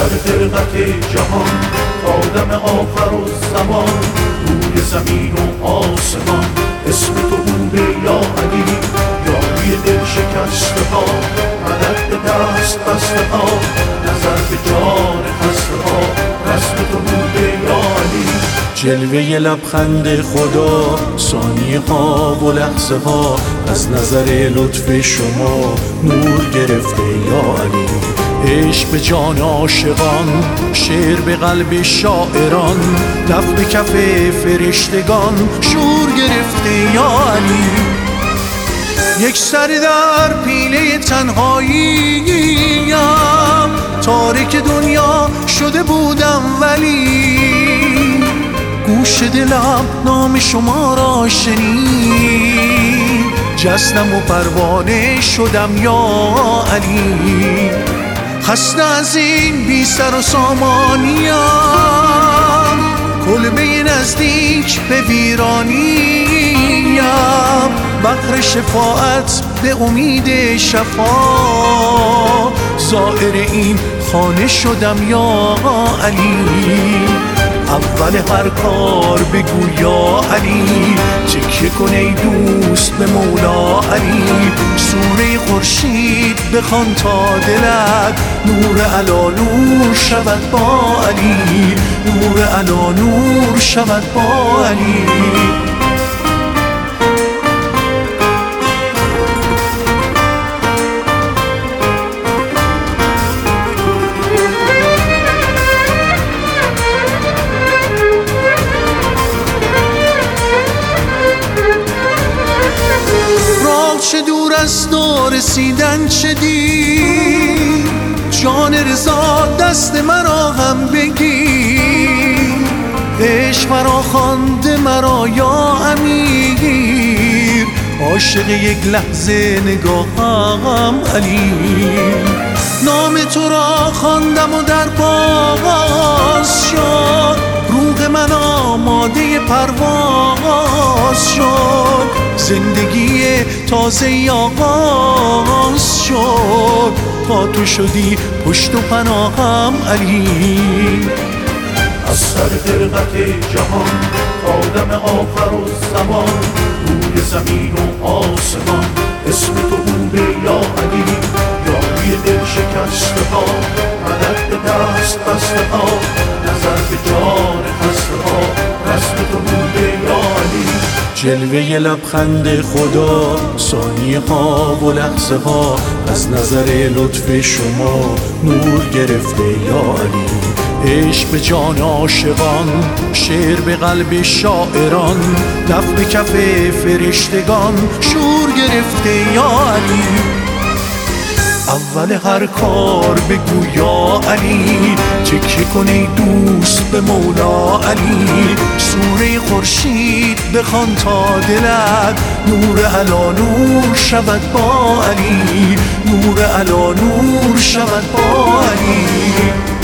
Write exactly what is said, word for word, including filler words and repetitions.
سر خلقت جهان آدم آخر و زمان، روی زمین و آسمان اسم تو بوده یا علی، یاری دل شکسته ها مدد به دست بسته ها، نظر به جان خسته ها رسم تو بوده یا علی. جلوه لبخند خدا ثانیه ها و لحظه ها از نظر لطف شما نور گرفته یا علی. عشق به جان عاشقان، شعر به قلب شاعران، لب به کف فرشتگان شور گرفته یا علی. یک سر در پیله تنهاییم، تارک دنیا شده بودم ولی گوش دلم نام شما را شنید، جسنم و پروانه شدم یا علی. خسته از این بی سر و سامانیم، کلبه نزدیک به ویرانیم، بحر شفاعت به امید شفا، زائر این خانه شدم یا علی. اول هر کار بگو یا علی، تکیه کن ای دوست به مولا علی. سوره خورشید بخوان تا دلت نور علا نور شود با علی، نور علا نور شود با علی. چه دور از تو رسیدن چه دیر، جان رضا دست مرا هم بگیر. عشق مرا خوانده مرا یا امیر، عاشق یک لحظه نگاهم علی. نام تو را خواندم و در باز شد، روح من آماده پرواز شد. زندگی تازه آغاز شد، تا تو شدی پشت و پناهم علی. از سر خلقت جهان آدم آخر و زمان، روی زمین و آسمان اسم تو بوده یا علی، یاری دل شکسته ها مدد به دست بسته ها، نظر به جان خسته ها رسم تو بوده یا علی. جلوه لبخند خدا ثانیه ها و لحظه ها از نظر لطف شما نور گرفته یا علی. عشق به جان عاشقان، شعر به قلب شاعران، لب به کف فرشتگان شور گرفته یا علی. اول هر کار بگو یا علی، تکیه کن ای دوست به مولا علی. سوره خورشید بخوان تا دلت نور علا نور شود با علی، نور علا نور شود با علی.